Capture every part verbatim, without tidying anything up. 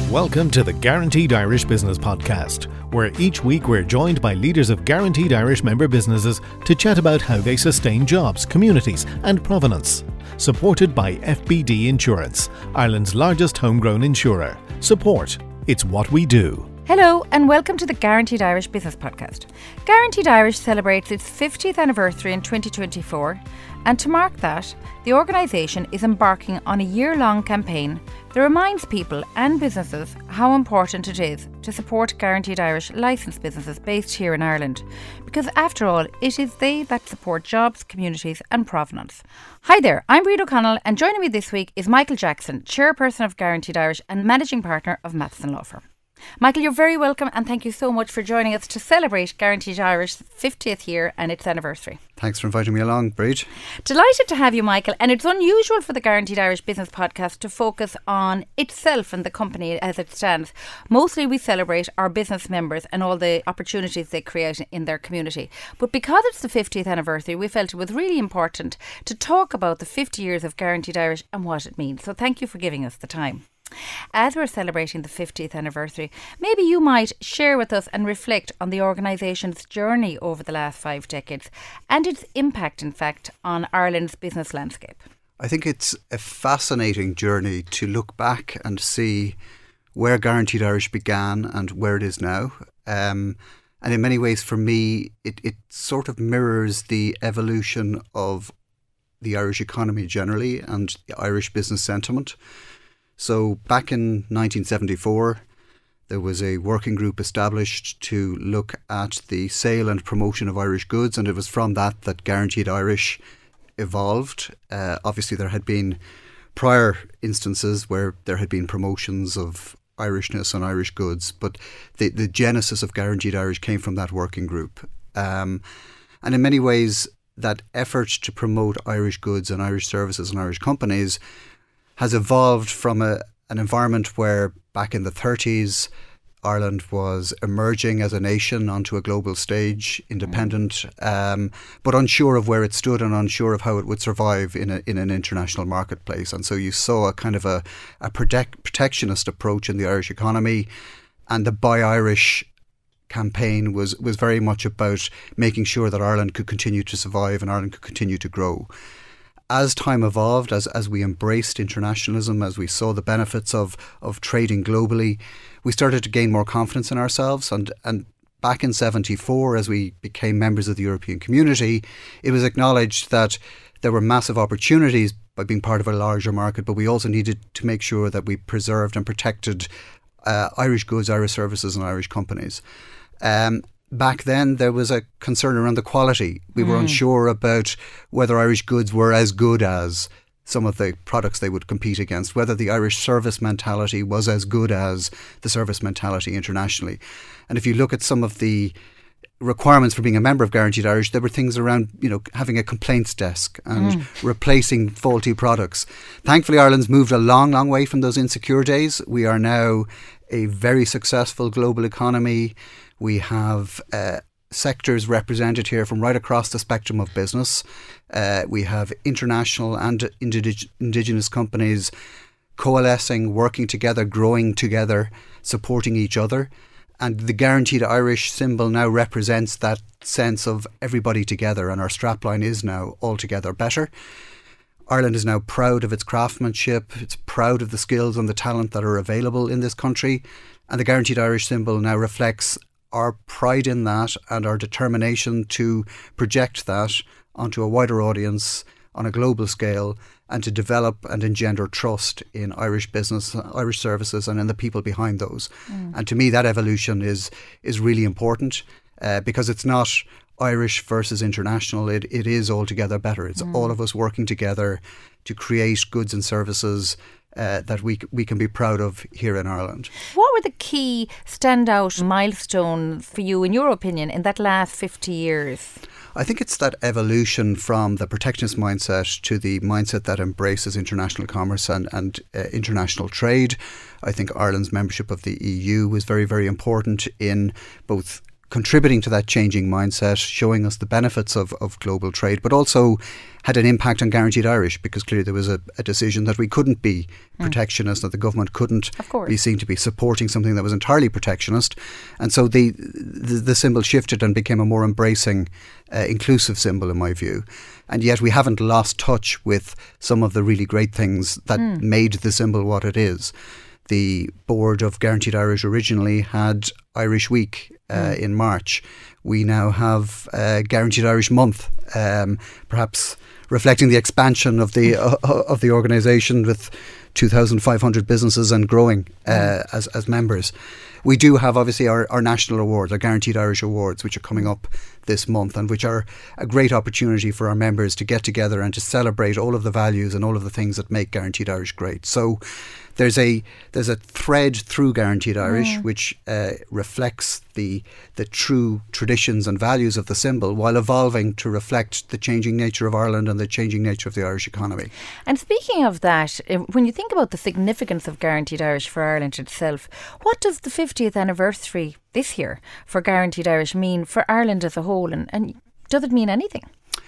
Welcome to the Guaranteed Irish Business Podcast, where each week we're joined by leaders of Guaranteed Irish member businesses to chat about how they sustain jobs, communities and provenance. Supported by F B D Insurance, Ireland's largest homegrown insurer. Support. It's what we do. Hello and welcome to the Guaranteed Irish Business Podcast. Guaranteed Irish celebrates its fiftieth anniversary in twenty twenty-four, and to mark that, the organisation is embarking on a year-long campaign that reminds people and businesses how important it is to support Guaranteed Irish licensed businesses based here in Ireland, because after all, it is they that support jobs, communities and provenance. Hi there, I'm Breed O'Connell, and joining me this week is Michael Jackson, Chairperson of Guaranteed Irish and Managing Partner of Matheson Law Firm. Michael, you're very welcome and thank you so much for joining us to celebrate Guaranteed Irish's fiftieth year and its anniversary. Thanks for inviting me along, Breed. Delighted to have you, Michael, and it's unusual for the Guaranteed Irish Business Podcast to focus on itself and the company as it stands. Mostly we celebrate our business members and all the opportunities they create in their community. But because it's the fiftieth anniversary, we felt it was really important to talk about the fifty years of Guaranteed Irish and what it means. So thank you for giving us the time. As we're celebrating the fiftieth anniversary, maybe you might share with us and reflect on the organisation's journey over the last five decades and its impact, in fact, on Ireland's business landscape. I think it's a fascinating journey to look back and see where Guaranteed Irish began and where it is now. Um, and in many ways, for me, it, it sort of mirrors the evolution of the Irish economy generally and the Irish business sentiment. So back in nineteen seventy-four, there was a working group established to look at the sale and promotion of Irish goods, and it was from that that Guaranteed Irish evolved. Uh, obviously, there had been prior instances where there had been promotions of Irishness and Irish goods, but the, the genesis of Guaranteed Irish came from that working group. Um, and in many ways, that effort to promote Irish goods and Irish services and Irish companies has evolved from a, an environment where back in the thirties, Ireland was emerging as a nation onto a global stage, independent, um, but unsure of where it stood and unsure of how it would survive in a, in an international marketplace. And so you saw a kind of a, a protect, protectionist approach in the Irish economy, and the Buy Irish campaign was, was very much about making sure that Ireland could continue to survive and Ireland could continue to grow. As time evolved, as as we embraced internationalism, as we saw the benefits of of trading globally, we started to gain more confidence in ourselves. And, and back in seventy-four, as we became members of the European community, it was acknowledged that there were massive opportunities by being part of a larger market, but we also needed to make sure that we preserved and protected uh, Irish goods, Irish services and Irish companies. Um, Back then, there was a concern around the quality. We were mm. unsure about whether Irish goods were as good as some of the products they would compete against, whether the Irish service mentality was as good as the service mentality internationally. And if you look at some of the requirements for being a member of Guaranteed Irish, there were things around, you know, having a complaints desk and mm. replacing faulty products. Thankfully, Ireland's moved a long, long way from those insecure days. We are now a very successful global economy. We have uh, sectors represented here from right across the spectrum of business. Uh, we have international and indig- indigenous companies coalescing, working together, growing together, supporting each other. And the Guaranteed Irish symbol now represents that sense of everybody together, and our strapline is now all together better. Ireland is now proud of its craftsmanship. It's proud of the skills and the talent that are available in this country. And the Guaranteed Irish symbol now reflects our pride in that and our determination to project that onto a wider audience on a global scale and to develop and engender trust in Irish business, Irish services and in the people behind those. Mm. And to me, that evolution is is really important uh, because it's not Irish versus international. It, it is altogether better. It's mm. all of us working together to create goods and services Uh, that we we can be proud of here in Ireland. What were the key standout milestones for you, in your opinion, in that last fifty years? I think it's that evolution from the protectionist mindset to the mindset that embraces international commerce and, and uh, international trade. I think Ireland's membership of the E U was very, very important in both contributing to that changing mindset, showing us the benefits of, of global trade, but also had an impact on Guaranteed Irish, because clearly there was a, a decision that we couldn't be protectionist, mm. that the government couldn't be seen to be supporting something that was entirely protectionist. And so the the, the symbol shifted and became a more embracing, uh, inclusive symbol in my view. And yet we haven't lost touch with some of the really great things that mm. made the symbol what it is. The board of Guaranteed Irish originally had Irish Week uh, mm. in March. We now have uh, Guaranteed Irish Month, um, perhaps reflecting the expansion of the uh, of the organisation with two thousand five hundred businesses and growing uh, mm. as as members. We do have obviously our, our national awards, our Guaranteed Irish Awards, which are coming up this month, and which are a great opportunity for our members to get together and to celebrate all of the values and all of the things that make Guaranteed Irish great. So there's a there's a thread through Guaranteed Irish mm. which uh, reflects the the true traditions and values of the symbol, while evolving to reflect the changing nature of Ireland and the changing nature of the Irish economy. And speaking of that, when you think about the significance of Guaranteed Irish for Ireland itself, what does the fiftieth anniversary this year for Guaranteed Irish mean for Ireland as a whole, and, and does it mean anything?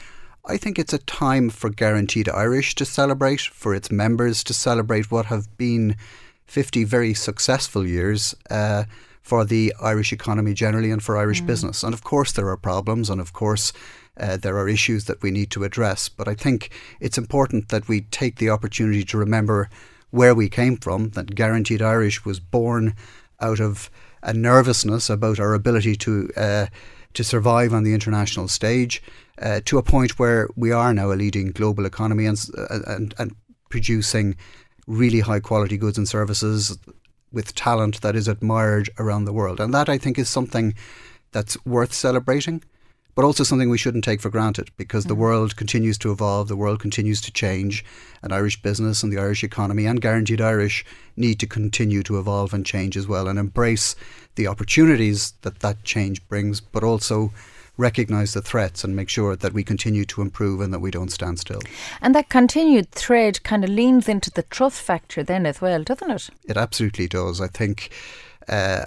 I think it's a time for Guaranteed Irish to celebrate, for its members to celebrate what have been fifty very successful years uh, for the Irish economy generally and for Irish mm. business. And of course there are problems, and of course uh, there are issues that we need to address. But I think it's important that we take the opportunity to remember where we came from, that Guaranteed Irish was born out of a nervousness about our ability to uh, to survive on the international stage, uh, to a point where we are now a leading global economy and, and, and producing really high quality goods and services with talent that is admired around the world. And that, I think, is something that's worth celebrating, but also something we shouldn't take for granted, because mm. the world continues to evolve, the world continues to change, and Irish business and the Irish economy and Guaranteed Irish need to continue to evolve and change as well, and embrace the opportunities that that change brings, but also recognise the threats and make sure that we continue to improve and that we don't stand still. And that continued thread kind of leans into the trust factor then as well, doesn't it? It absolutely does. I think, uh,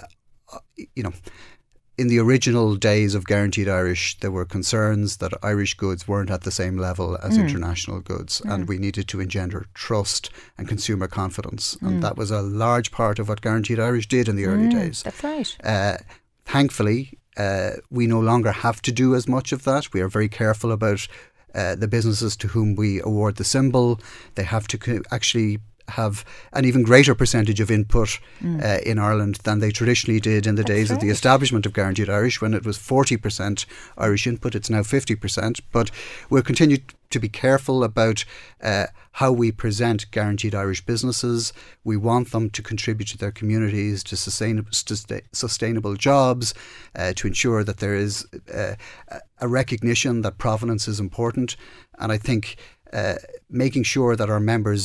you know, in the original days of Guaranteed Irish, there were concerns that Irish goods weren't at the same level as mm. international goods, mm. and we needed to engender trust and consumer confidence. Mm. And that was a large part of what Guaranteed Irish did in the early mm, days. That's right. Uh, thankfully, uh, we no longer have to do as much of that. We are very careful about uh, the businesses to whom we award the symbol. They have to co- actually have an even greater percentage of input mm. uh, in Ireland than they traditionally did in the That's days right. of the establishment of Guaranteed Irish, when it was forty percent Irish input. It's now fifty percent. But we'll continue to be careful about uh, how we present Guaranteed Irish businesses. We want them to contribute to their communities, to sustain, to sustainable jobs, uh, to ensure that there is uh, a recognition that provenance is important. And I think uh, making sure that our members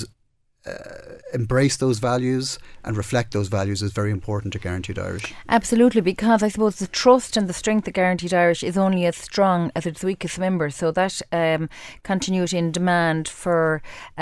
Uh, embrace those values and reflect those values is very important to Guaranteed Irish. Absolutely, because I suppose the trust and the strength of Guaranteed Irish is only as strong as its weakest member. So that um, continuity in demand for,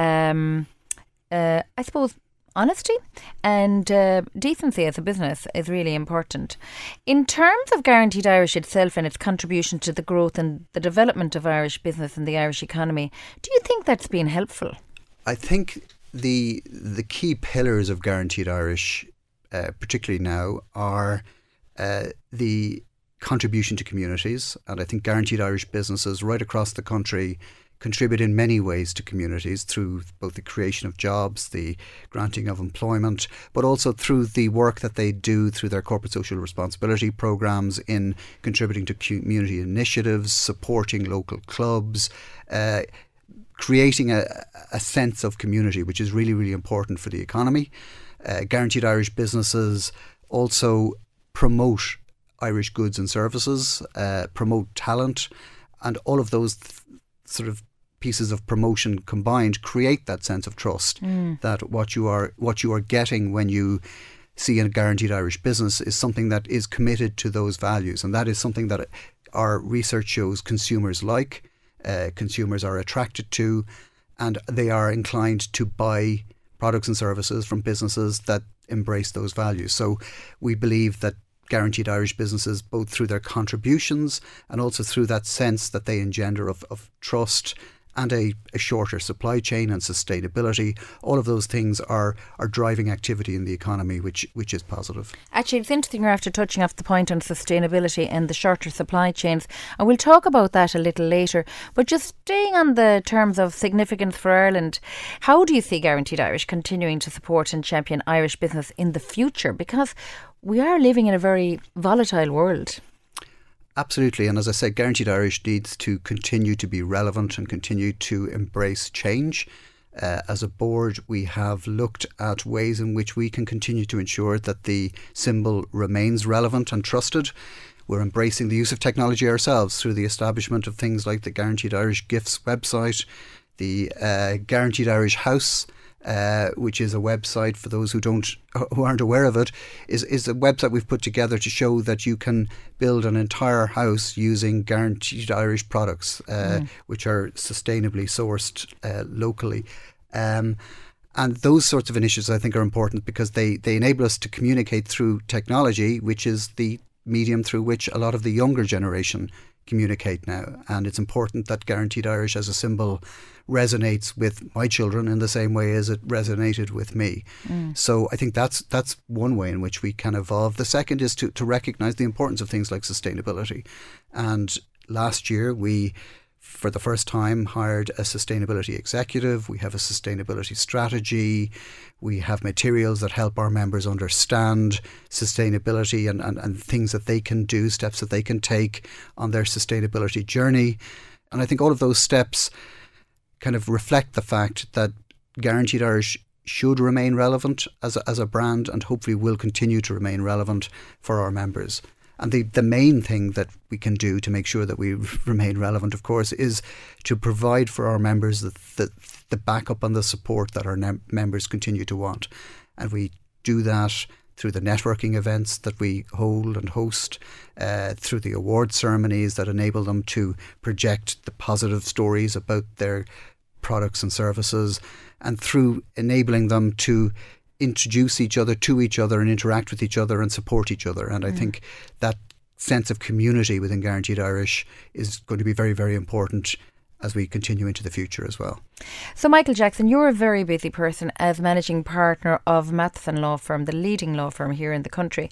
um, uh, I suppose, honesty and uh, decency as a business is really important. In terms of Guaranteed Irish itself and its contribution to the growth and the development of Irish business and the Irish economy, do you think that's been helpful? I think The the key pillars of Guaranteed Irish, uh, particularly now, are uh, the contribution to communities. And I think Guaranteed Irish businesses right across the country contribute in many ways to communities, through both the creation of jobs, the granting of employment, but also through the work that they do through their corporate social responsibility programmes, in contributing to community initiatives, supporting local clubs, uh, creating a, a sense of community, which is really, really important for the economy. Uh, Guaranteed Irish businesses also promote Irish goods and services, uh, promote talent, and all of those th- sort of pieces of promotion combined create that sense of trust mm. that what you are what you are getting when you see a Guaranteed Irish business is something that is committed to those values, and that is something that our research shows consumers like. Uh, consumers are attracted to, and they are inclined to buy products and services from businesses that embrace those values. So we believe that Guaranteed Irish businesses, both through their contributions and also through that sense that they engender of, of trust and a, a shorter supply chain and sustainability. All of those things are are driving activity in the economy, which which is positive. Actually, it's interesting you're after touching off the point on sustainability and the shorter supply chains, and we'll talk about that a little later. But just staying on the terms of significance for Ireland, how do you see Guaranteed Irish continuing to support and champion Irish business in the future? Because we are living in a very volatile world. Absolutely. And as I said, Guaranteed Irish needs to continue to be relevant and continue to embrace change. Uh, as a board, we have looked at ways in which we can continue to ensure that the symbol remains relevant and trusted. We're embracing the use of technology ourselves through the establishment of things like the Guaranteed Irish Gifts website, the uh, Guaranteed Irish House, Uh, which is a website, for those who don't, who aren't aware of it, is, is a website we've put together to show that you can build an entire house using Guaranteed Irish products, uh, mm. which are sustainably sourced uh, locally. Um, and those sorts of initiatives, I think, are important because they, they enable us to communicate through technology, which is the medium through which a lot of the younger generation communicate now. And it's important that Guaranteed Irish as a symbol resonates with my children in the same way as it resonated with me. Mm. So I think that's that's one way in which we can evolve. The second is to, to recognise the importance of things like sustainability. And last year we, for the first time, hired a sustainability executive. We have a sustainability strategy. We have materials that help our members understand sustainability and, and, and things that they can do, steps that they can take on their sustainability journey. And I think all of those steps kind of reflect the fact that Guaranteed Irish should remain relevant as a, as a brand, and hopefully will continue to remain relevant for our members. And the, the main thing that we can do to make sure that we remain relevant, of course, is to provide for our members the, the, the backup and the support that our ne- members continue to want. And we do that through the networking events that we hold and host, uh, through the award ceremonies that enable them to project the positive stories about their products and services, and through enabling them to introduce each other to each other and interact with each other and support each other. And I mm. think that sense of community within Guaranteed Irish is going to be very, very important as we continue into the future as well. So Michael Jackson, you're a very busy person as managing partner of Matheson Law Firm, the leading law firm here in the country.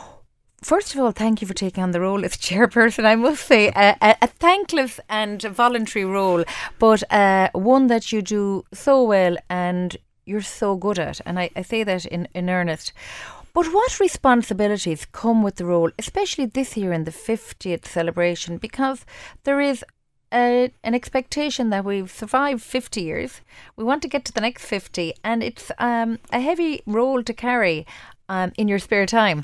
First of all, thank you for taking on the role as chairperson. I must say, a, a, a thankless and voluntary role, but uh, one that you do so well and you're so good at. And I, I say that in, in earnest. But what responsibilities come with the role, especially this year in the fiftieth celebration? Because there is a, an expectation that we've survived fifty years. We want to get to the next fifty, and it's um, a heavy role to carry um, in your spare time.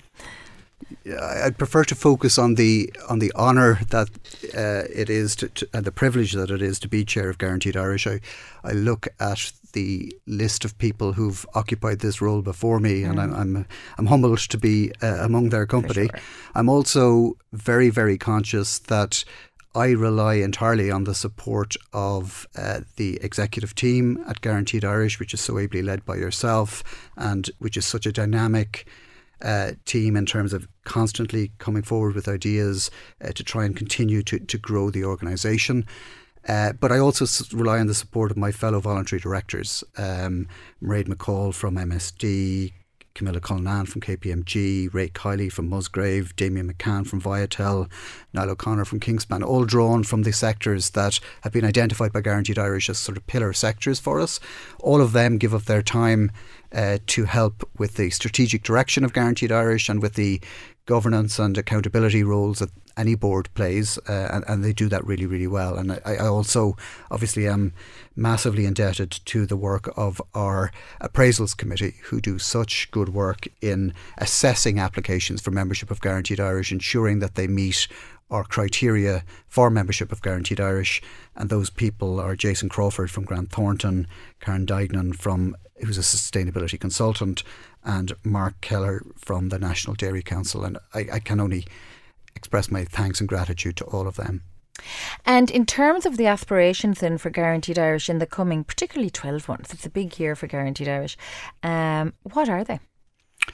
I'd prefer to focus on the on the honour that uh, it is to, to, and the privilege that it is to be chair of Guaranteed Irish. I, I look at the list of people who've occupied this role before me, mm. and I'm, I'm I'm humbled to be uh, among their company. Sure. I'm also very very conscious that I rely entirely on the support of uh, the executive team at Guaranteed Irish, which is so ably led by yourself, and which is such a dynamic Uh, team in terms of constantly coming forward with ideas uh, to try and continue to, to grow the organisation. Uh, but I also s- rely on the support of my fellow voluntary directors, um, Mairead McCall from M S D, Camilla Cullinan from K P M G, Ray Kiley from Musgrave, Damien McCann from Viatel, Niall O'Connor from Kingspan, all drawn from the sectors that have been identified by Guaranteed Irish as sort of pillar sectors for us. All of them give up their time uh, to help with the strategic direction of Guaranteed Irish and with the governance and accountability roles that any board plays, uh, and, and they do that really, really well. And I, I also obviously am massively indebted to the work of our appraisals committee, who do such good work in assessing applications for membership of Guaranteed Irish, ensuring that they meet our criteria for membership of Guaranteed Irish. And those people are Jason Crawford from Grant Thornton, Karen Dignan from who's a sustainability consultant, and Mark Keller from the National Dairy Council. And I, I can only express my thanks and gratitude to all of them. And in terms of the aspirations then for Guaranteed Irish in the coming, particularly twelve months, it's a big year for Guaranteed Irish, um, what are they?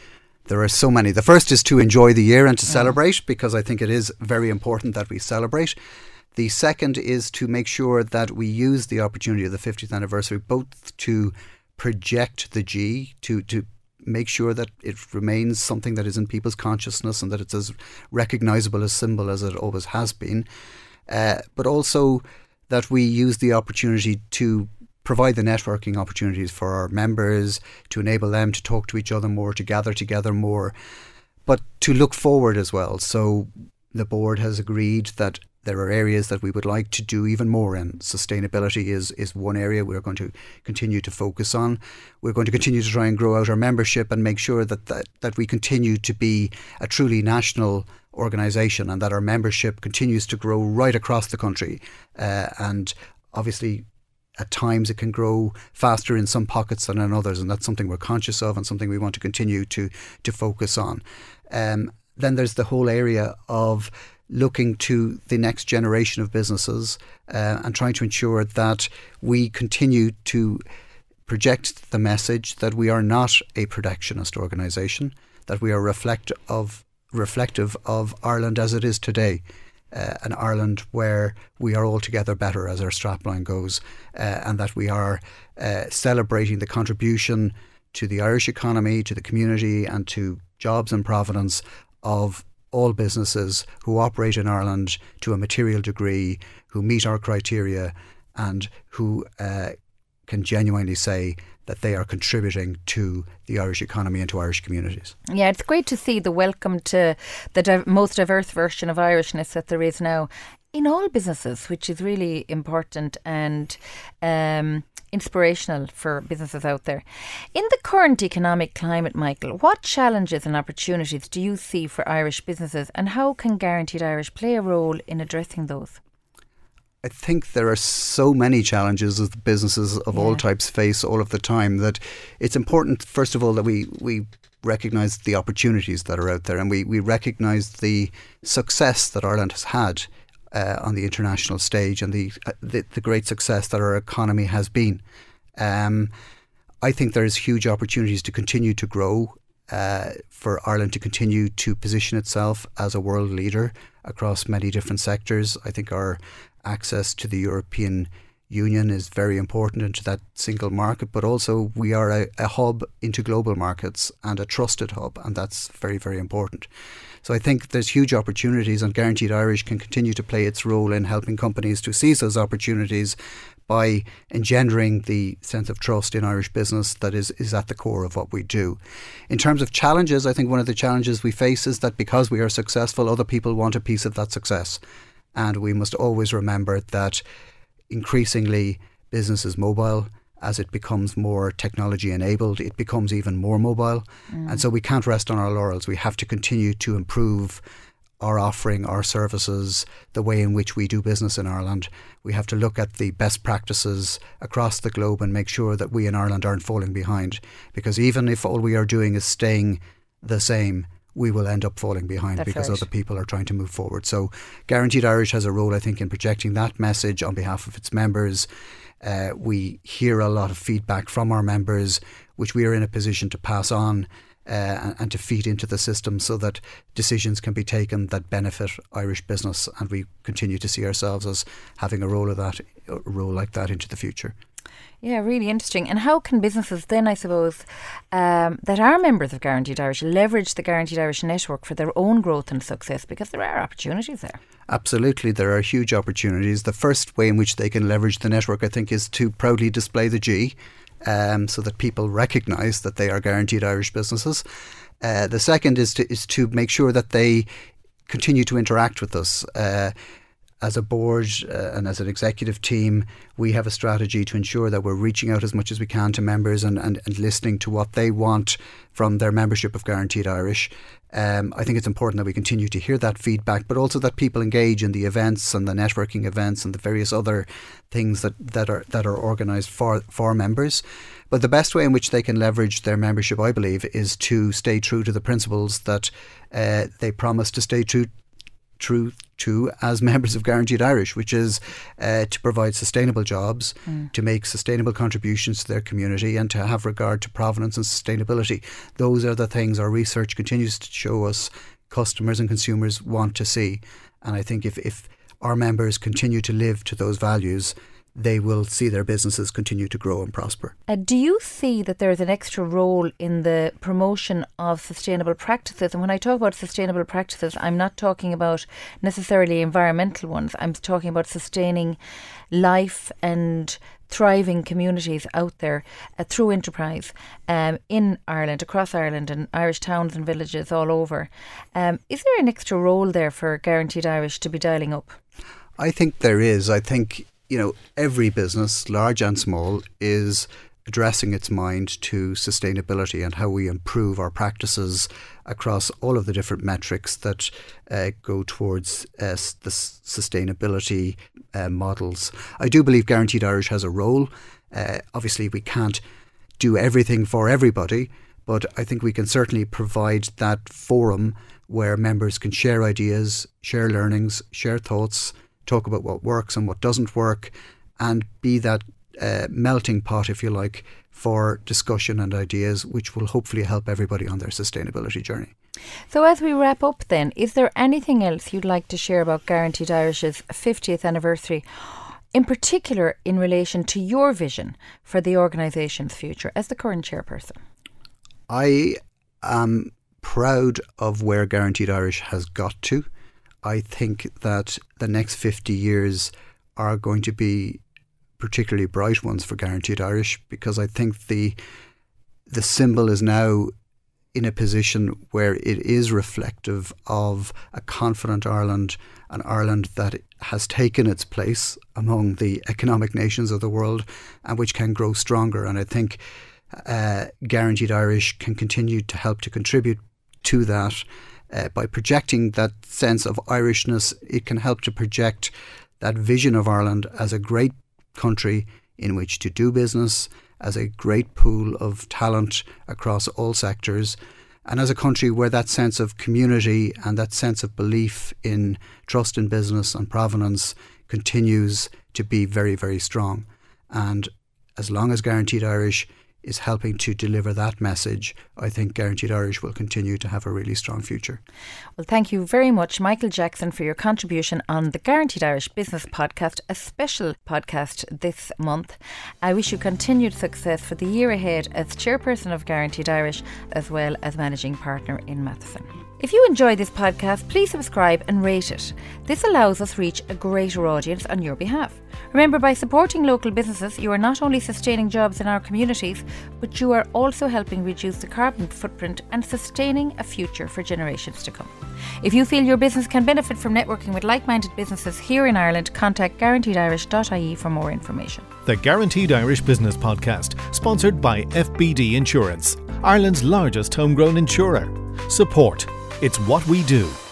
There are so many. The first is to enjoy the year and to mm. celebrate, because I think it is very important that we celebrate. The second is to make sure that we use the opportunity of the fiftieth anniversary both to project the G, to, to make sure that it remains something that is in people's consciousness and that it's as recognisable a symbol as it always has been, uh, but also that we use the opportunity to provide the networking opportunities for our members, to enable them to talk to each other more, to gather together more, but to look forward as well. So the board has agreed that there are areas that we would like to do even more in. Sustainability is, is one area we're going to continue to focus on. We're going to continue to try and grow out our membership and make sure that, that, that we continue to be a truly national organisation and that our membership continues to grow right across the country. Uh, and obviously, at times it can grow faster in some pockets than in others, and that's something we're conscious of and something we want to continue to, to focus on. Um, then there's the whole area of looking to the next generation of businesses uh, and trying to ensure that we continue to project the message that we are not a protectionist organisation, that we are reflect of, reflective of Ireland as it is today, uh, an Ireland where we are all together better, as our strapline goes, uh, and that we are uh, celebrating the contribution to the Irish economy, to the community and to jobs and providence of all businesses who operate in Ireland to a material degree, who meet our criteria and who uh, can genuinely say that they are contributing to the Irish economy and to Irish communities. Yeah, it's great to see the welcome to the di- most diverse version of Irishness that there is now in all businesses, which is really important and um, inspirational for businesses out there. In the current economic climate, Michael, what challenges and opportunities do you see for Irish businesses, and how can Guaranteed Irish play a role in addressing those? I think there are so many challenges that businesses of yeah. all types face all of the time that it's important, first of all, that we, we recognise the opportunities that are out there, and we, we recognise the success that Ireland has had Uh, on the international stage and the, uh, the the great success that our economy has been. Um, I think there's huge opportunities to continue to grow, uh, for Ireland to continue to position itself as a world leader across many different sectors. I think our access to the European Union is very important into that single market, but also we are a, a hub into global markets and a trusted hub, and that's very, very important. So I think there's huge opportunities, and Guaranteed Irish can continue to play its role in helping companies to seize those opportunities by engendering the sense of trust in Irish business that is, is at the core of what we do. In terms of challenges, I think one of the challenges we face is that because we are successful, other people want a piece of that success. And we must always remember that increasingly business is mobile. As it becomes more technology enabled, it becomes even more mobile. Mm. And so we can't rest on our laurels. We have to continue to improve our offering, our services, the way in which we do business in Ireland. We have to look at the best practices across the globe and make sure that we in Ireland aren't falling behind. Because even if all we are doing is staying the same, we will end up falling behind. That's because right. Other people are trying to move forward. So Guaranteed Irish has a role, I think, in projecting that message on behalf of its members. Uh, we hear a lot of feedback from our members, which we are in a position to pass on uh, and, and to feed into the system so that decisions can be taken that benefit Irish business, and we continue to see ourselves as having a role of that, a role like that into the future. Yeah, really interesting. And how can businesses then, I suppose, um, that are members of Guaranteed Irish leverage the Guaranteed Irish network for their own growth and success? Because there are opportunities there. Absolutely, there are huge opportunities. The first way in which they can leverage the network, I think, is to proudly display the G, um, so that people recognise that they are Guaranteed Irish businesses. Uh, the second is to is to make sure that they continue to interact with us. Uh, As a board uh, and as an executive team, we have a strategy to ensure that we're reaching out as much as we can to members and, and, and listening to what they want from their membership of Guaranteed Irish. Um, I think it's important that we continue to hear that feedback, but also that people engage in the events and the networking events and the various other things that, that are that are organised for, for members. But the best way in which they can leverage their membership, I believe, is to stay true to the principles that uh, they promise to stay true true to as members of Guaranteed Irish, which is uh, to provide sustainable jobs, mm. to make sustainable contributions to their community, and to have regard to provenance and sustainability. Those are the things our research continues to show us customers and consumers want to see. And I think if, if our members continue to live to those values, they will see their businesses continue to grow and prosper. Uh, do you see that there is an extra role in the promotion of sustainable practices? And when I talk about sustainable practices, I'm not talking about necessarily environmental ones. I'm talking about sustaining life and thriving communities out there uh, through enterprise um, in Ireland, across Ireland, and Irish towns and villages all over. Um, is there an extra role there for Guaranteed Irish to be dialing up? I think there is. I think You know, every business, large and small, is addressing its mind to sustainability and how we improve our practices across all of the different metrics that uh, go towards uh, the sustainability uh, models. I do believe Guaranteed Irish has a role. Uh, obviously, we can't do everything for everybody, but I think we can certainly provide that forum where members can share ideas, share learnings, share thoughts, talk about what works and what doesn't work, and be that uh, melting pot, if you like, for discussion and ideas, which will hopefully help everybody on their sustainability journey. So as we wrap up then, is there anything else you'd like to share about Guaranteed Irish's fiftieth anniversary, in particular in relation to your vision for the organisation's future as the current chairperson? I am proud of where Guaranteed Irish has got to. I think that the next fifty years are going to be particularly bright ones for Guaranteed Irish, because I think the the symbol is now in a position where it is reflective of a confident Ireland, an Ireland that has taken its place among the economic nations of the world and which can grow stronger. And I think uh, Guaranteed Irish can continue to help to contribute to that. Uh, by projecting that sense of Irishness, it can help to project that vision of Ireland as a great country in which to do business, as a great pool of talent across all sectors, and as a country where that sense of community and that sense of belief in trust in business and provenance continues to be very, very strong. And as long as Guaranteed Irish is helping to deliver that message, I think Guaranteed Irish will continue to have a really strong future. Well, thank you very much, Michael Jackson, for your contribution on the Guaranteed Irish Business Podcast, a special podcast this month. I wish you continued success for the year ahead as chairperson of Guaranteed Irish, as well as managing partner in Matheson. If you enjoy this podcast, please subscribe and rate it. This allows us reach a greater audience on your behalf. Remember, by supporting local businesses, you are not only sustaining jobs in our communities, but you are also helping reduce the carbon footprint and sustaining a future for generations to come. If you feel your business can benefit from networking with like-minded businesses here in Ireland, contact guaranteed irish dot I E for more information. The Guaranteed Irish Business Podcast, sponsored by F B D Insurance, Ireland's largest homegrown insurer. Support. It's what we do.